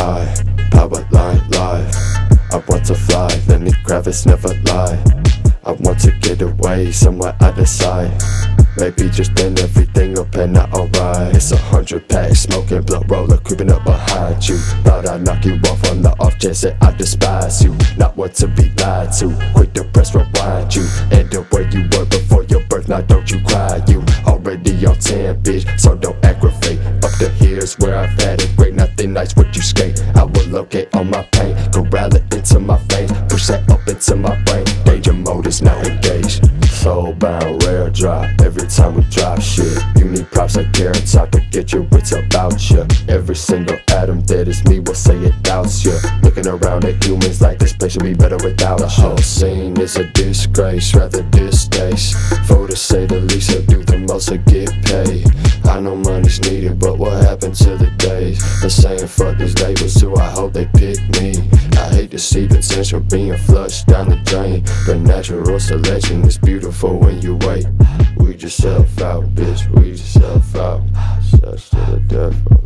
high, power line live. I want to fly, Lenny Kravitz never lie. I want to get away, somewhere out of sight. Maybe just then everything will pan out alright. It's 100 packs, smoking blunt roller creeping up behind you. Thought I'd knock you off on the off chance that I despise you. Not one to be lied to, quick to press rewind you. And the way you were before your birth, now don't you cry. You already on 10, bitch, so don't aggravate. Up the hills where I've had it great, nothing nice with you skate. I will locate all my pain, corral it into my veins, push that up into my brain. Danger mode is now engaged. Soulbound, rare drop, every time we drop shit. You need props like carrots, I can get your wits about ya. Every single atom that is me will say it doubts ya. Looking around at humans like this place should be better without ya. The whole scene is a disgrace, rather distaste. For to say the least, I do the most to get paid. I know money's needed, but what happened to the days? The saying fuck these labels too, I hope they pick me. I hate to see potential being flushed down the drain, but natural selection is beautiful when you wait. Weed yourself out, bitch, weed yourself out. Such to the death.